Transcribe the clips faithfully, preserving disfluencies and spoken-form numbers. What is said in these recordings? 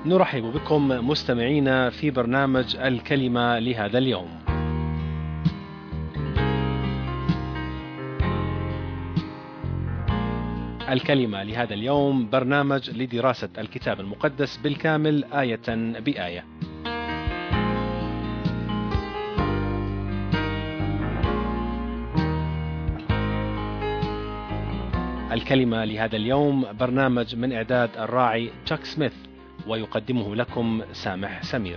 نرحب بكم مستمعينا في برنامج الكلمة لهذا اليوم. الكلمة لهذا اليوم برنامج لدراسة الكتاب المقدس بالكامل آية بآية. الكلمة لهذا اليوم برنامج من إعداد الراعي تشاك سميث، ويقدمه لكم سامح سمير.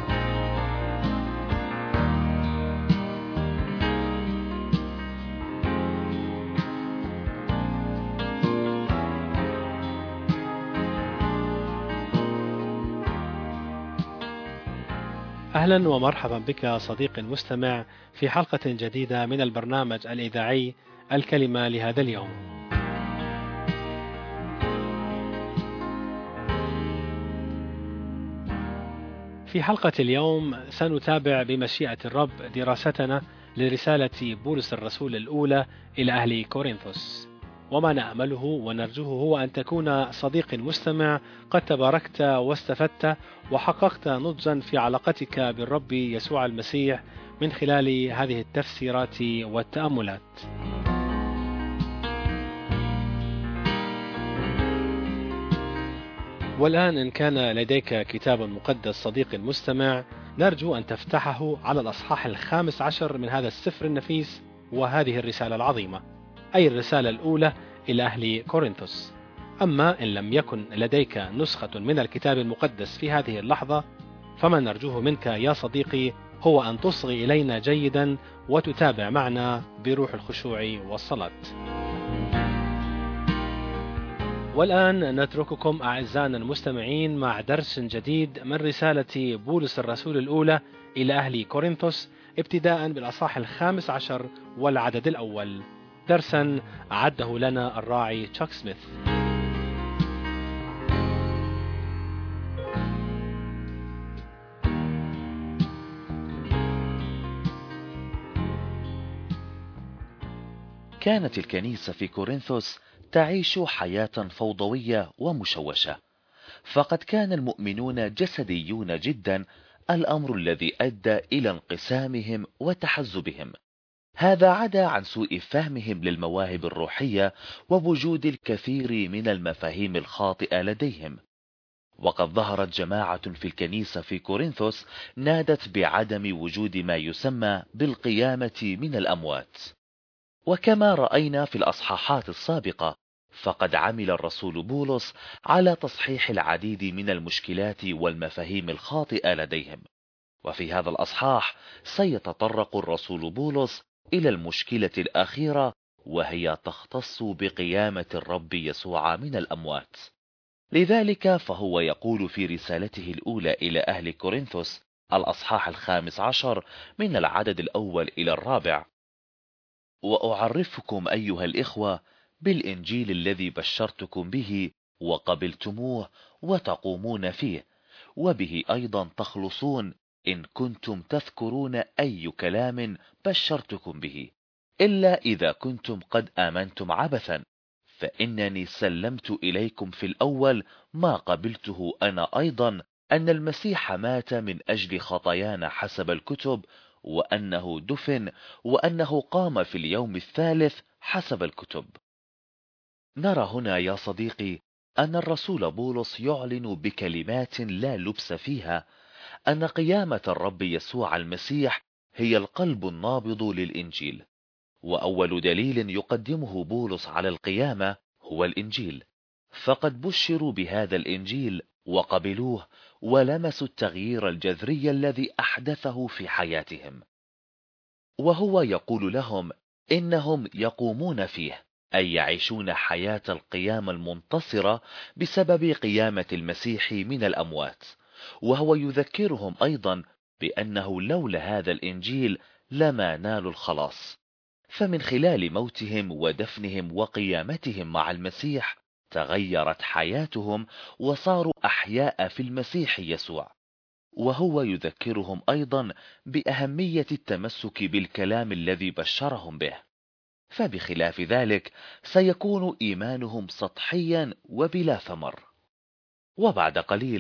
أهلا ومرحبا بك صديقي المستمع في حلقة جديدة من البرنامج الإذاعي الكلمة لهذا اليوم. في حلقة اليوم سنتابع بمشيئة الرب دراستنا لرسالة بولس الرسول الأولى إلى أهل كورنثوس، وما نأمله ونرجوه هو أن تكون صديق مستمع قد تباركت واستفدت وحققت نضجا في علاقتك بالرب يسوع المسيح من خلال هذه التفسيرات والتأملات. والآن إن كان لديك كتاب مقدس صديق المستمع، نرجو أن تفتحه على الأصحاح الخامس عشر من هذا السفر النفيس وهذه الرسالة العظيمة، أي الرسالة الأولى إلى أهل كورنثوس. أما إن لم يكن لديك نسخة من الكتاب المقدس في هذه اللحظة، فما نرجوه منك يا صديقي هو أن تصغي إلينا جيدا وتتابع معنا بروح الخشوع والصلاة. والآن نترككم أعزائنا المستمعين مع درس جديد من رسالة بولس الرسول الأولى إلى أهل كورنثوس، ابتداء بالأصحاح الخامس عشر والعدد الأول، درسا أعده لنا الراعي تشاك سميث. كانت الكنيسة في كورنثوس تعيش حياة فوضوية ومشوشة، فقد كان المؤمنون جسديون جدا، الأمر الذي أدى إلى انقسامهم وتحزبهم. هذا عدا عن سوء فهمهم للمواهب الروحية ووجود الكثير من المفاهيم الخاطئة لديهم. وقد ظهرت جماعة في الكنيسة في كورنثوس نادت بعدم وجود ما يسمى بالقيامة من الأموات. وكما رأينا في الأصحاحات السابقة، فقد عمل الرسول بولس على تصحيح العديد من المشكلات والمفاهيم الخاطئة لديهم. وفي هذا الأصحاح سيتطرق الرسول بولس إلى المشكلة الأخيرة، وهي تختص بقيامة الرب يسوع من الأموات. لذلك فهو يقول في رسالته الأولى إلى أهل كورنثوس الأصحاح الخامس عشر من العدد الأول إلى الرابع: وأعرفكم أيها الإخوة بالإنجيل الذي بشرتكم به وقبلتموه وتقومون فيه، وبه أيضا تخلصون إن كنتم تذكرون أي كلام بشرتكم به، إلا إذا كنتم قد آمنتم عبثا، فإنني سلمت إليكم في الأول ما قبلته أنا أيضا، أن المسيح مات من أجل خطايانا حسب الكتب، وأنه دفن، وأنه قام في اليوم الثالث حسب الكتب. نرى هنا يا صديقي أن الرسول بولس يعلن بكلمات لا لبس فيها أن قيامة الرب يسوع المسيح هي القلب النابض للإنجيل. وأول دليل يقدمه بولس على القيامة هو الإنجيل، فقد بشروا بهذا الإنجيل وقبلوه ولمسوا التغيير الجذري الذي أحدثه في حياتهم. وهو يقول لهم إنهم يقومون فيه، أي يعيشون حياة القيامة المنتصرة بسبب قيامة المسيح من الأموات. وهو يذكرهم أيضا بأنه لولا هذا الإنجيل لما نالوا الخلاص، فمن خلال موتهم ودفنهم وقيامتهم مع المسيح تغيرت حياتهم وصاروا أحياء في المسيح يسوع. وهو يذكرهم أيضا بأهمية التمسك بالكلام الذي بشرهم به، فبخلاف ذلك سيكون إيمانهم سطحيا وبلا ثمر. وبعد قليل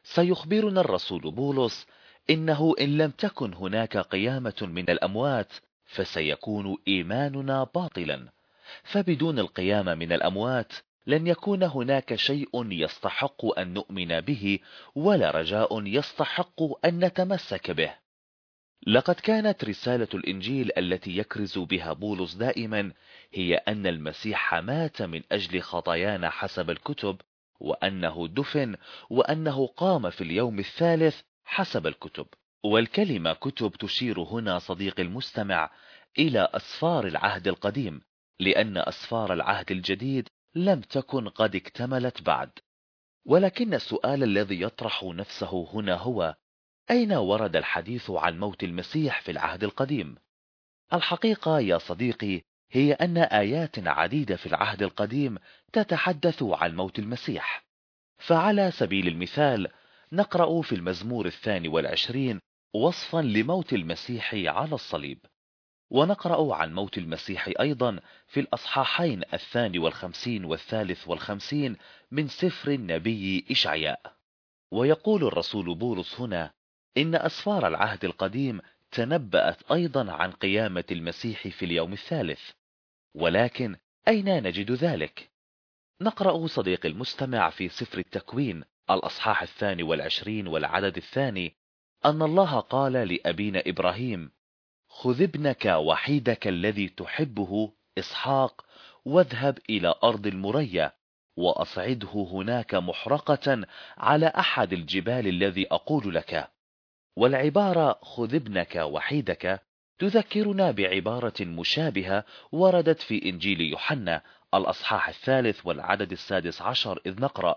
سيخبرنا الرسول بولس إنه إن لم تكن هناك قيامة من الأموات فسيكون إيماننا باطلا، فبدون القيامة من الأموات لن يكون هناك شيء يستحق أن نؤمن به ولا رجاء يستحق أن نتمسك به. لقد كانت رسالة الإنجيل التي يكرز بها بولس دائما هي أن المسيح مات من أجل خطايانا حسب الكتب، وأنه دفن، وأنه قام في اليوم الثالث حسب الكتب. والكلمة كتب تشير هنا صديقي المستمع إلى أسفار العهد القديم، لأن أسفار العهد الجديد لم تكن قد اكتملت بعد. ولكن السؤال الذي يطرح نفسه هنا هو: أين ورد الحديث عن موت المسيح في العهد القديم؟ الحقيقة يا صديقي هي أن آيات عديدة في العهد القديم تتحدث عن موت المسيح. فعلى سبيل المثال نقرأ في المزمور الثاني والعشرين وصفا لموت المسيح على الصليب، ونقرأ عن موت المسيح أيضا في الأصحاحين الثاني والخمسين والثالث والخمسين من سفر النبي إشعياء. ويقول الرسول بولس هنا إن أسفار العهد القديم تنبأت أيضا عن قيامة المسيح في اليوم الثالث. ولكن أين نجد ذلك؟ نقرأ صديق المستمع في سفر التكوين الأصحاح الثاني والعشرين والعدد الثاني أن الله قال لأبينا إبراهيم: خذ ابنك وحيدك الذي تحبه إسحاق واذهب إلى أرض المريا وأصعده هناك محرقة على أحد الجبال الذي أقول لك. والعبارة خذ ابنك وحيدك تذكرنا بعبارة مشابهة وردت في إنجيل يوحنا الأصحاح الثالث والعدد السادس عشر، إذ نقرأ: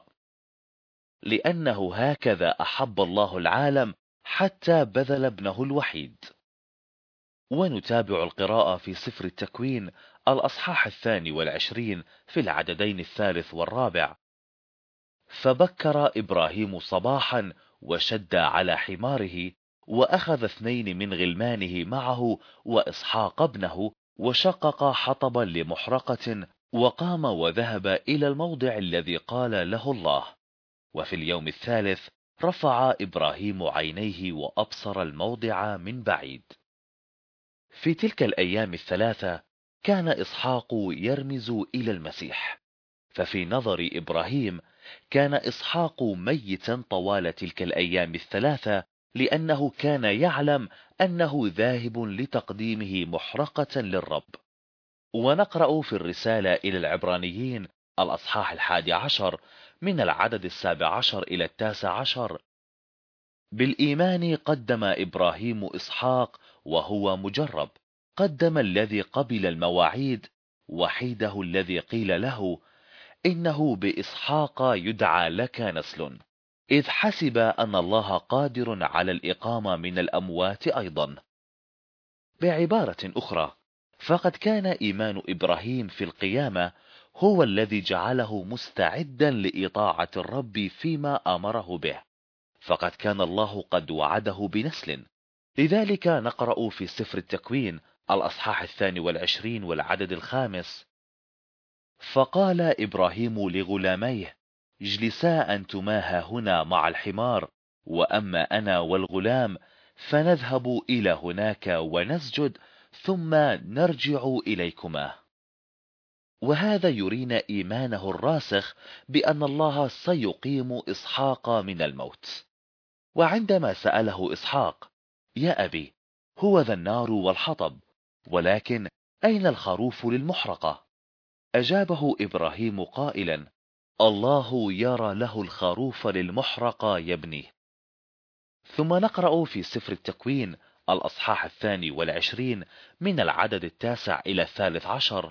لأنه هكذا أحب الله العالم حتى بذل ابنه الوحيد. ونتابع القراءة في سفر التكوين الأصحاح الثاني والعشرين في العددين الثالث والرابع: فبكر إبراهيم صباحا وشد على حماره وأخذ اثنين من غلمانه معه وإسحاق ابنه وشقق حطبا لمحرقة وقام وذهب إلى الموضع الذي قال له الله. وفي اليوم الثالث رفع إبراهيم عينيه وأبصر الموضع من بعيد. في تلك الأيام الثلاثة كان إسحاق يرمز إلى المسيح، ففي نظر إبراهيم كان إسحاق ميتا طوال تلك الأيام الثلاثة، لأنه كان يعلم أنه ذاهب لتقديمه محرقة للرب. ونقرأ في الرسالة إلى العبرانيين الأصحاح الحادي عشر من العدد السابع عشر إلى التاسع عشر: بالإيمان قدم إبراهيم إسحاق وهو مجرب، قدم الذي قبل المواعيد وحيده الذي قيل له إنه بإسحاق يدعى لك نسل، إذ حسب أن الله قادر على الإقامة من الأموات أيضا. بعبارة أخرى، فقد كان إيمان إبراهيم في القيامة هو الذي جعله مستعدا لإطاعة الرب فيما أمره به، فقد كان الله قد وعده بنسل. لذلك نقرأ في سفر التكوين الأصحاح الثاني والعشرين والعدد الخامس: فقال إبراهيم لغلاميه: اجلسا أنتما هنا مع الحمار، وأما أنا والغلام فنذهب إلى هناك ونسجد ثم نرجع إليكما. وهذا يرينا إيمانه الراسخ بأن الله سيقيم إسحاق من الموت. وعندما سأله إسحاق: يا أبي، هو ذا النار والحطب، ولكن أين الخروف للمحرقة؟ أجابه إبراهيم قائلا: الله يرى له الخروف للمحرقة يبنيه. ثم نقرأ في سفر التكوين الأصحاح الثاني والعشرين من العدد التاسع إلى الثالث عشر: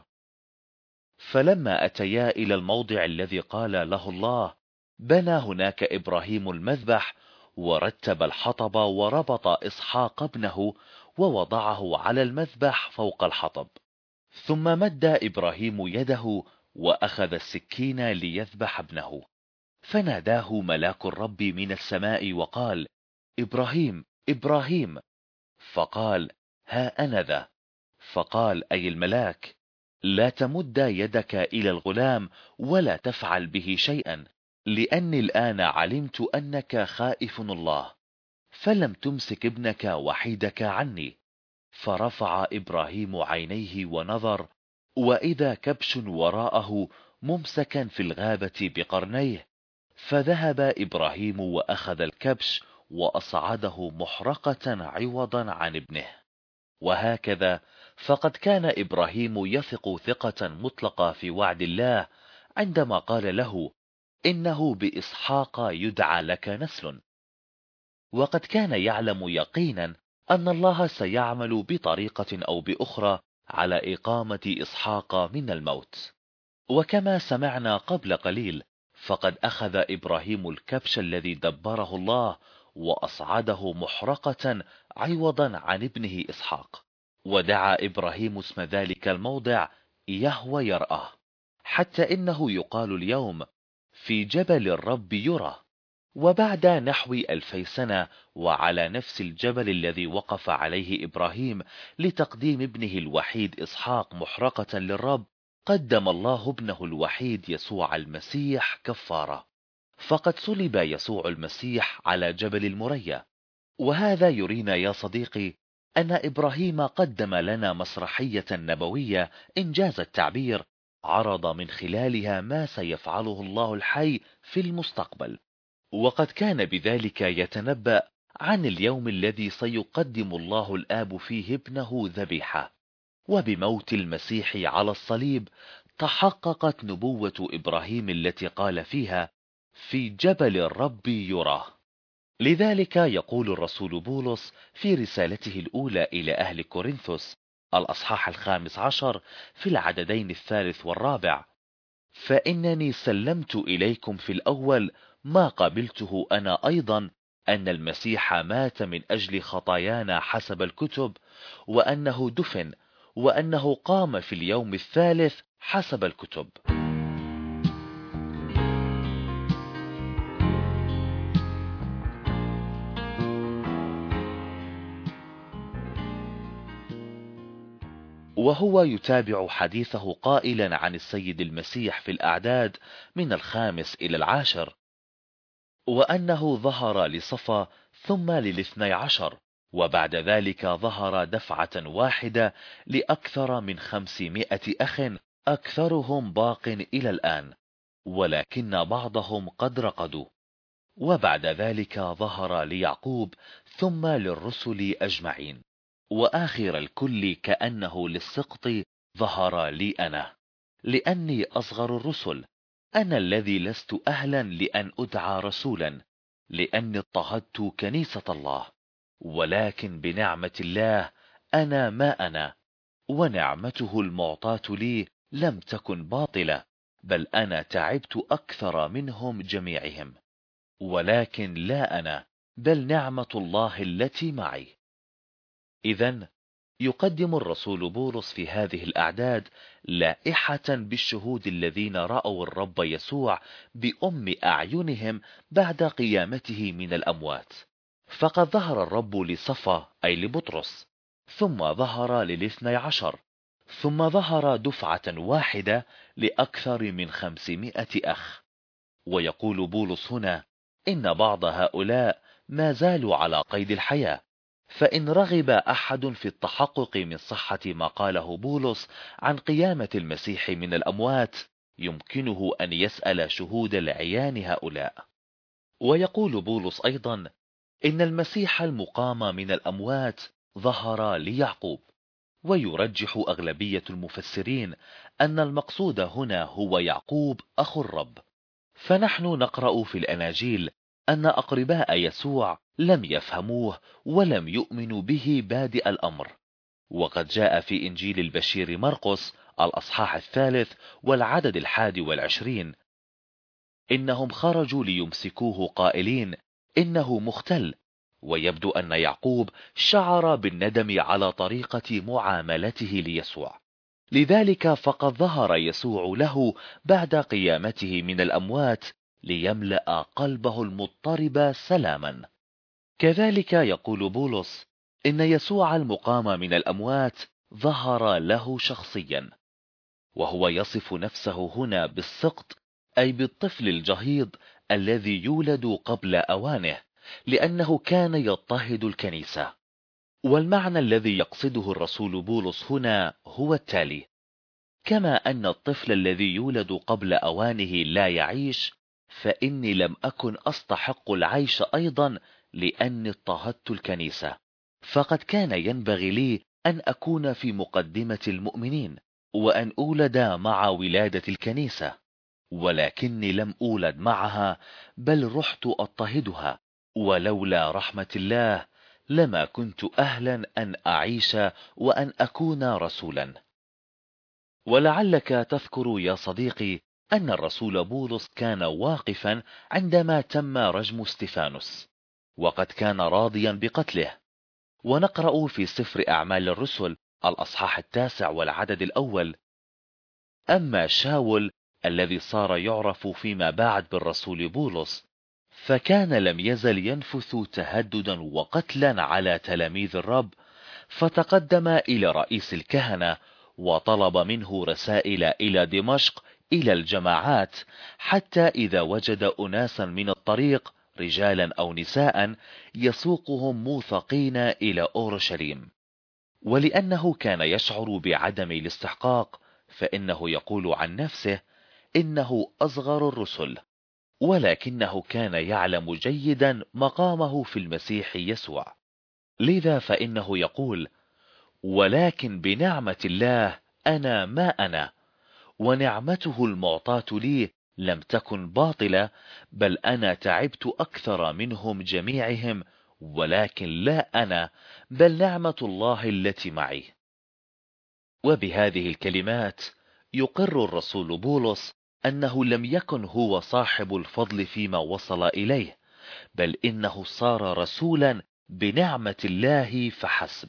فلما أتيا إلى الموضع الذي قال له الله بنى هناك إبراهيم المذبح ورتب الحطب وربط إسحاق ابنه ووضعه على المذبح فوق الحطب. ثم مد إبراهيم يده وأخذ السكين ليذبح ابنه، فناداه ملاك الرب من السماء وقال: إبراهيم إبراهيم. فقال: ها أنا ذا. فقال أي الملاك: لا تمد يدك إلى الغلام ولا تفعل به شيئا، لأني الآن علمت أنك خائف الله، فلم تمسك ابنك وحيدك عني. فرفع إبراهيم عينيه ونظر، وإذا كبش وراءه ممسكا في الغابة بقرنيه، فذهب إبراهيم وأخذ الكبش وأصعده محرقة عوضا عن ابنه. وهكذا فقد كان إبراهيم يثق ثقة مطلقة في وعد الله عندما قال له: إنه بإسحاق يدعى لك نسل. وقد كان يعلم يقينا أن الله سيعمل بطريقة أو بأخرى على إقامة إسحاق من الموت. وكما سمعنا قبل قليل، فقد أخذ إبراهيم الكبش الذي دبره الله وأصعده محرقة عوضا عن ابنه إسحاق، ودعا إبراهيم اسم ذلك الموضع يهوى يرآه، حتى إنه يقال اليوم في جبل الرب يرى. وبعد نحو ألفي سنة، وعلى نفس الجبل الذي وقف عليه إبراهيم لتقديم ابنه الوحيد إسحاق محرقة للرب، قدم الله ابنه الوحيد يسوع المسيح كفارة. فقد صلب يسوع المسيح على جبل المريا. وهذا يرينا يا صديقي أن إبراهيم قدم لنا مسرحية نبوية إنجاز التعبير، عرض من خلالها ما سيفعله الله الحي في المستقبل. وقد كان بذلك يتنبأ عن اليوم الذي سيقدم الله الآب فيه ابنه ذبيحة. وبموت المسيح على الصليب تحققت نبوة إبراهيم التي قال فيها: في جبل الرب يراه. لذلك يقول الرسول بولس في رسالته الأولى إلى أهل كورنثوس الأصحاح الخامس عشر في العددين الثالث والرابع: فإنني سلمت إليكم في الأول ما قبلته أنا أيضا، أن المسيح مات من أجل خطايانا حسب الكتب، وأنه دفن، وأنه قام في اليوم الثالث حسب الكتب. وهو يتابع حديثه قائلا عن السيد المسيح في الأعداد من الخامس إلى العاشر: وأنه ظهر لصفا ثم للاثني عشر، وبعد ذلك ظهر دفعة واحدة لأكثر من خمسمائة أخ، أكثرهم باق إلى الآن، ولكن بعضهم قد رقدوا. وبعد ذلك ظهر ليعقوب ثم للرسل أجمعين، وآخر الكل كأنه للسقط ظهر لي أنا، لأني أصغر الرسل، أنا الذي لست أهلا لأن أدعى رسولا، لأني اضطهدت كنيسة الله. ولكن بنعمة الله أنا ما أنا، ونعمته المعطاة لي لم تكن باطلة، بل أنا تعبت أكثر منهم جميعهم، ولكن لا أنا، بل نعمة الله التي معي. إذن يقدم الرسول بولس في هذه الأعداد لائحة بالشهود الذين رأوا الرب يسوع بأم أعينهم بعد قيامته من الأموات. فقد ظهر الرب لصفا أي لبطرس، ثم ظهر للاثني عشر، ثم ظهر دفعة واحدة لأكثر من خمسمائة أخ. ويقول بولس هنا إن بعض هؤلاء ما زالوا على قيد الحياة، فإن رغب أحد في التحقق من صحة ما قاله بولس عن قيامة المسيح من الأموات، يمكنه أن يسأل شهود العيان هؤلاء. ويقول بولس أيضا إن المسيح المقام من الأموات ظهر ليعقوب. ويرجح أغلبية المفسرين أن المقصود هنا هو يعقوب أخو الرب. فنحن نقرأ في الأناجيل أن أقرباء يسوع لم يفهموه ولم يؤمنوا به بادئ الأمر. وقد جاء في إنجيل البشير مرقس الأصحاح الثالث والعدد الحادي والعشرين: إنهم خرجوا ليمسكوه قائلين إنه مختل. ويبدو أن يعقوب شعر بالندم على طريقة معاملته ليسوع، لذلك فقد ظهر يسوع له بعد قيامته من الأموات ليملأ قلبه المضطرب سلاما. كذلك يقول بولس إن يسوع المقام من الأموات ظهر له شخصيا، وهو يصف نفسه هنا بالسقط أي بالطفل الجهيض الذي يولد قبل أوانه، لأنه كان يضطهد الكنيسة. والمعنى الذي يقصده الرسول بولس هنا هو التالي: كما أن الطفل الذي يولد قبل أوانه لا يعيش، فإني لم أكن أستحق العيش أيضا لأني اضطهدت الكنيسة، فقد كان ينبغي لي أن أكون في مقدمة المؤمنين وأن أولد مع ولادة الكنيسة، ولكني لم أولد معها، بل رحت أضطهدها، ولولا رحمة الله لما كنت أهلا أن أعيش وأن أكون رسولا. ولعلك تذكر يا صديقي أن الرسول بولس كان واقفا عندما تم رجم استفانوس، وقد كان راضيا بقتله. ونقرأ في سفر أعمال الرسل الأصحاح التاسع والعدد الأول: أما شاول الذي صار يعرف فيما بعد بالرسول بولس، فكان لم يزل ينفث تهددا وقتلا على تلاميذ الرب، فتقدم إلى رئيس الكهنة وطلب منه رسائل إلى دمشق إلى الجماعات، حتى إذا وجد أناسا من الطريق رجالا أو نساء يسوقهم موثقين إلى أورشليم. ولأنه كان يشعر بعدم الاستحقاق، فإنه يقول عن نفسه إنه أصغر الرسل، ولكنه كان يعلم جيدا مقامه في المسيح يسوع. لذا فإنه يقول: ولكن بنعمة الله أنا ما أنا، ونعمته المعطاة لي لم تكن باطلة، بل أنا تعبت أكثر منهم جميعهم، ولكن لا أنا، بل نعمة الله التي معي. وبهذه الكلمات يقر الرسول بولس أنه لم يكن هو صاحب الفضل فيما وصل إليه، بل إنه صار رسولا بنعمة الله فحسب.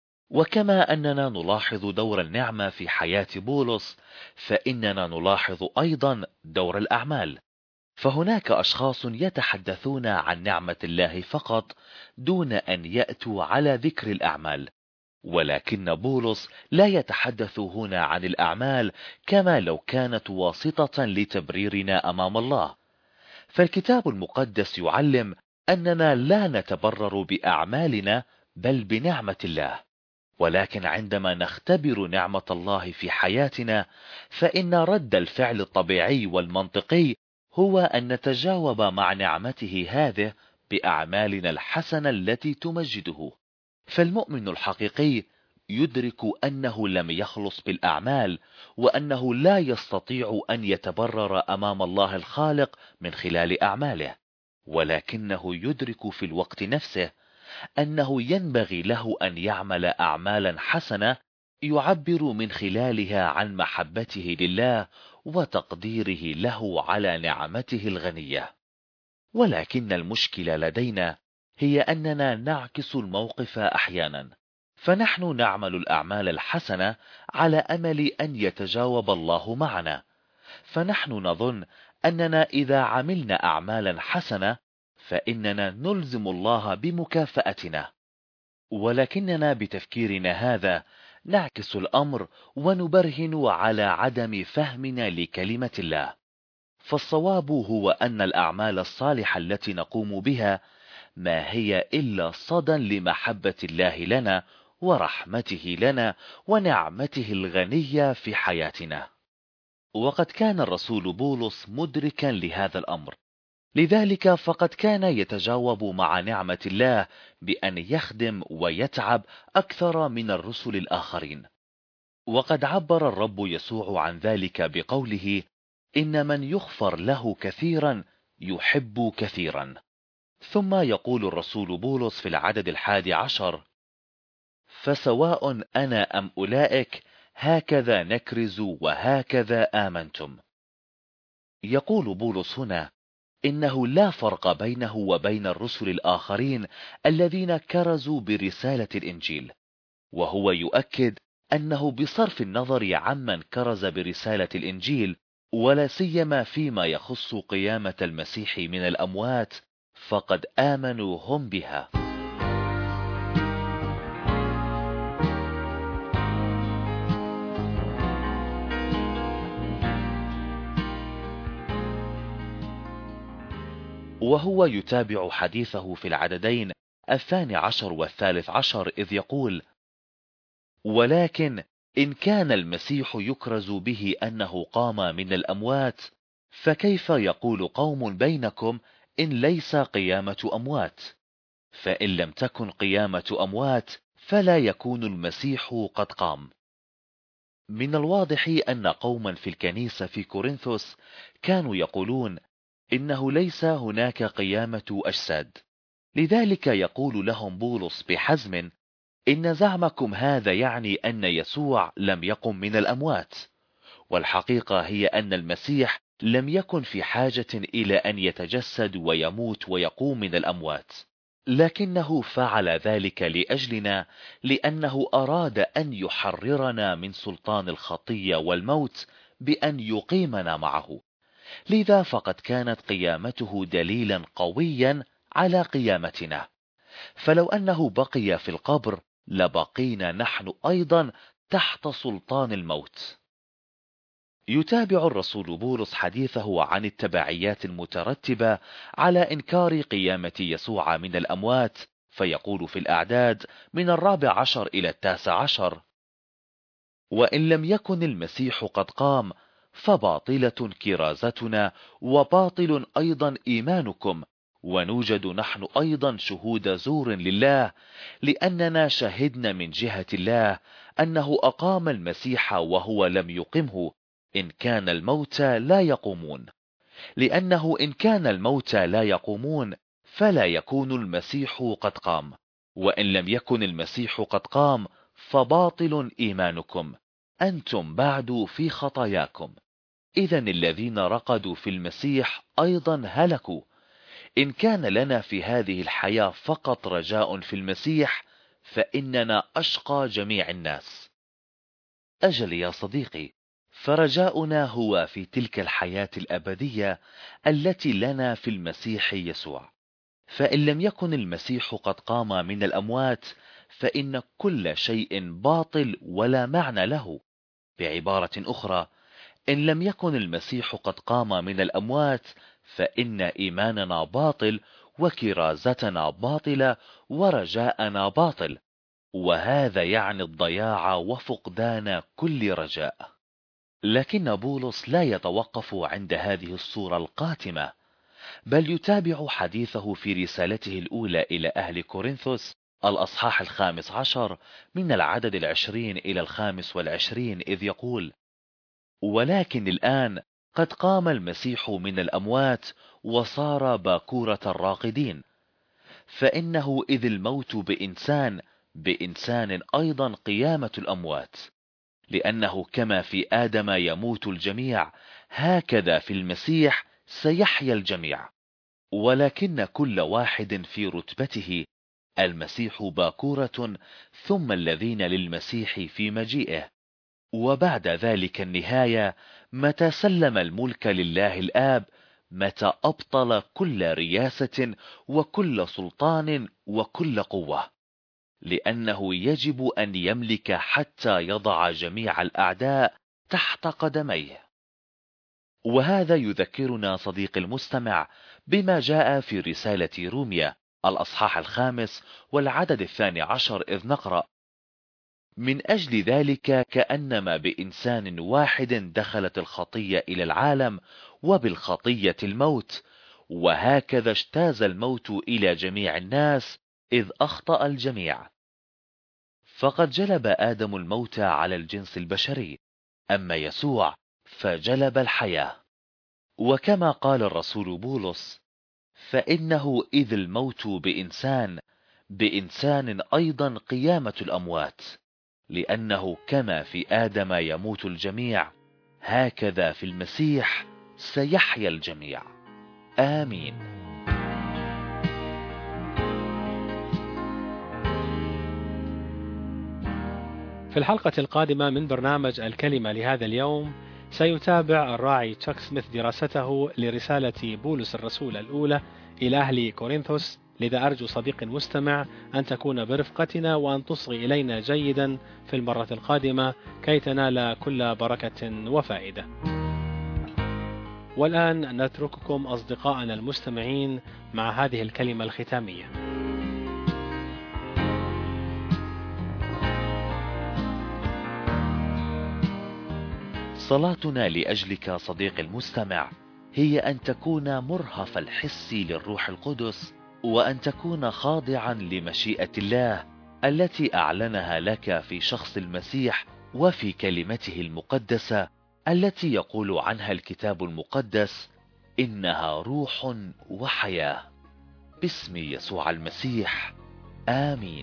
وكما أننا نلاحظ دور النعمة في حياة بولس، فإننا نلاحظ أيضا دور الأعمال. فهناك أشخاص يتحدثون عن نعمة الله فقط دون أن يأتوا على ذكر الأعمال، ولكن بولس لا يتحدث هنا عن الأعمال كما لو كانت واسطة لتبريرنا أمام الله. فالكتاب المقدس يعلم أننا لا نتبرر بأعمالنا بل بنعمة الله. ولكن عندما نختبر نعمة الله في حياتنا، فإن رد الفعل الطبيعي والمنطقي هو أن نتجاوب مع نعمته هذه بأعمالنا الحسنة التي تمجده. فالمؤمن الحقيقي يدرك أنه لم يخلص بالأعمال، وأنه لا يستطيع أن يتبرر أمام الله الخالق من خلال أعماله، ولكنه يدرك في الوقت نفسه أنه ينبغي له أن يعمل أعمالا حسنة يعبر من خلالها عن محبته لله وتقديره له على نعمته الغنية. ولكن المشكلة لدينا هي أننا نعكس الموقف أحيانا، فنحن نعمل الأعمال الحسنة على أمل أن يتجاوب الله معنا، فنحن نظن أننا إذا عملنا أعمالا حسنة فإننا نلزم الله بمكافأتنا. ولكننا بتفكيرنا هذا نعكس الأمر ونبرهن على عدم فهمنا لكلمة الله. فالصواب هو أن الأعمال الصالحة التي نقوم بها ما هي إلا صدى لمحبة الله لنا ورحمته لنا ونعمته الغنية في حياتنا. وقد كان الرسول بولس مدركا لهذا الأمر، لذلك فقد كان يتجاوب مع نعمة الله بأن يخدم ويتعب أكثر من الرسل الآخرين. وقد عبر الرب يسوع عن ذلك بقوله: إن من يغفر له كثيرا يحب كثيرا. ثم يقول الرسول بولس في العدد الحادي عشر: فسواء أنا أم أولئك هكذا نكرز وهكذا آمنتم. يقول بولس هنا إنه لا فرق بينه وبين الرسل الآخرين الذين كرزوا برسالة الإنجيل، وهو يؤكد أنه بصرف النظر عمن كرز برسالة الإنجيل، ولا سيما فيما يخص قيامة المسيح من الأموات، فقد آمنوا هم بها. وهو يتابع حديثه في العددين الثاني عشر والثالث عشر إذ يقول: ولكن إن كان المسيح يكرز به أنه قام من الأموات، فكيف يقول قوم بينكم إن ليس قيامة أموات؟ فإن لم تكن قيامة أموات فلا يكون المسيح قد قام. من الواضح أن قوما في الكنيسة في كورنثوس كانوا يقولون إنه ليس هناك قيامة أجساد، لذلك يقول لهم بولس بحزم: إن زعمكم هذا يعني أن يسوع لم يقم من الأموات، والحقيقة هي أن المسيح لم يكن في حاجة إلى أن يتجسد ويموت ويقوم من الأموات، لكنه فعل ذلك لأجلنا، لأنه أراد أن يحررنا من سلطان الخطية والموت بأن يقيمنا معه. لذا فقد كانت قيامته دليلا قويا على قيامتنا، فلو أنه بقي في القبر لبقينا نحن أيضا تحت سلطان الموت. يتابع الرسول بولس حديثه عن التبعيات المترتبة على إنكار قيامة يسوع من الأموات، فيقول في الأعداد من الرابع عشر إلى التاسع عشر: وإن لم يكن المسيح قد قام فباطلة كرازتنا وباطل أيضا إيمانكم، ونوجد نحن أيضا شهود زور لله، لأننا شهدنا من جهة الله أنه أقام المسيح وهو لم يقمه، إن كان الموتى لا يقومون. لأنه إن كان الموتى لا يقومون فلا يكون المسيح قد قام، وإن لم يكن المسيح قد قام فباطل إيمانكم، أنتم بعد في خطاياكم. إذن الذين رقدوا في المسيح أيضا هلكوا. إن كان لنا في هذه الحياة فقط رجاء في المسيح فإننا أشقى جميع الناس. أجل يا صديقي، فرجاؤنا هو في تلك الحياة الأبدية التي لنا في المسيح يسوع. فإن لم يكن المسيح قد قام من الأموات فإن كل شيء باطل ولا معنى له. بعبارة أخرى، إن لم يكن المسيح قد قام من الأموات فإن إيماننا باطل وكرازتنا باطلة ورجاءنا باطل، وهذا يعني الضياع وفقدان كل رجاء. لكن بولس لا يتوقف عند هذه الصورة القاتمة، بل يتابع حديثه في رسالته الأولى إلى أهل كورنثوس الأصحاح الخامس عشر من العدد العشرين إلى الخامس والعشرين إذ يقول: ولكن الآن قد قام المسيح من الأموات وصار باكورة الراقدين، فإنه إذ الموت بإنسان بإنسان أيضا قيامة الأموات، لأنه كما في آدم يموت الجميع هكذا في المسيح سيحيا الجميع، ولكن كل واحد في رتبته، المسيح باكورة ثم الذين للمسيح في مجيئه، وبعد ذلك النهاية متى سلم الملك لله الآب، متى أبطل كل رياسة وكل سلطان وكل قوة، لأنه يجب أن يملك حتى يضع جميع الأعداء تحت قدميه. وهذا يذكرنا صديق المستمع بما جاء في رسالة روميا الأصحاح الخامس والعدد الثاني عشر إذ نقرأ: من أجل ذلك كأنما بإنسان واحد دخلت الخطية إلى العالم وبالخطية الموت، وهكذا اجتاز الموت إلى جميع الناس إذ أخطأ الجميع. فقد جلب آدم الموت على الجنس البشري، أما يسوع فجلب الحياة. وكما قال الرسول بولس: فإنه إذ الموت بإنسان بإنسان أيضا قيامة الأموات، لأنه كما في آدم يموت الجميع هكذا في المسيح سيحيا الجميع. آمين. في الحلقة القادمة من برنامج الكلمة لهذا اليوم سيتابع الراعي تشاك سميث دراسته لرسالة بولس الرسول الأولى إلى أهل كورنثوس. لذا أرجو صديق المستمع أن تكون برفقتنا وأن تصغي إلينا جيدا في المرة القادمة كي تنال كل بركة وفائدة. والآن نترككم أصدقائنا المستمعين مع هذه الكلمة الختامية. صلاتنا لأجلك صديقي المستمع هي أن تكون مرهف الحس للروح القدس، وأن تكون خاضعا لمشيئة الله التي أعلنها لك في شخص المسيح وفي كلمته المقدسة التي يقول عنها الكتاب المقدس: إنها روح وحياة. باسم يسوع المسيح، آمين.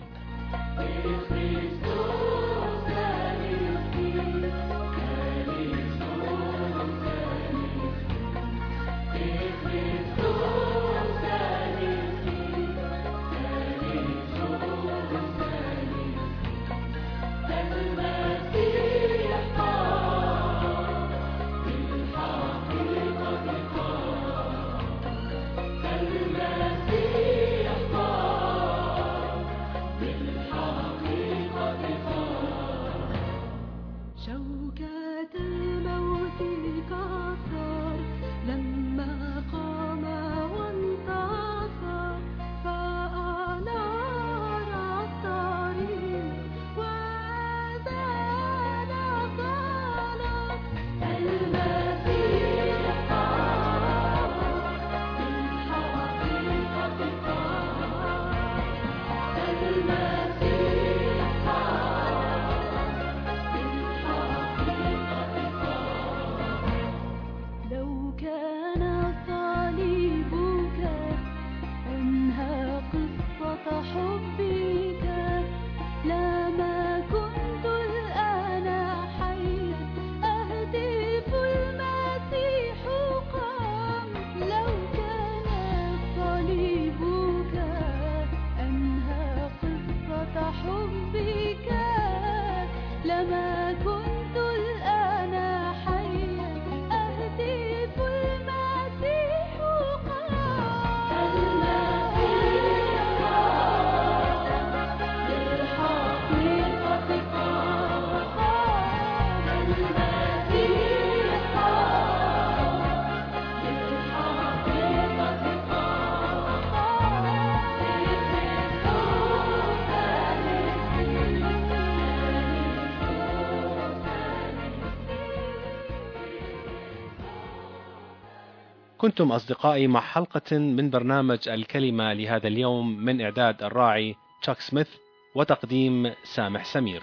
كنتم أصدقائي مع حلقة من برنامج الكلمة لهذا اليوم، من إعداد الراعي تشاك سميث وتقديم سامح سمير.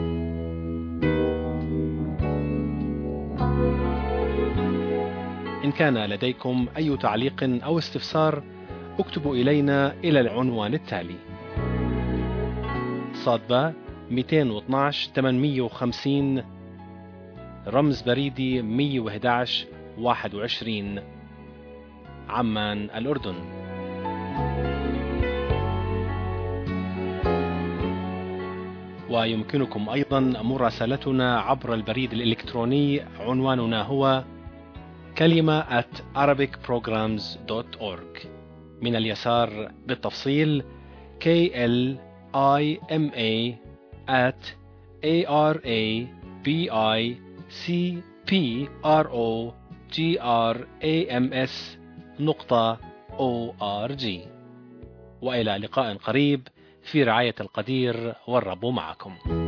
إن كان لديكم أي تعليق أو استفسار اكتبوا إلينا إلى العنوان التالي: صادبة مئتين واثناشر ثمانمئة وخمسين، رمز بريدي مئة وأحد عشر واحد وعشرين، عمان الأردن. ويمكنكم أيضا مراسلتنا عبر البريد الإلكتروني، عنواننا هو كلمة at arabic programs dot org. من اليسار بالتفصيل K L I M A at A R A B I C P R O G R A M S نقطة أو آر جي. وإلى لقاء قريب في رعاية القدير، والرب معكم.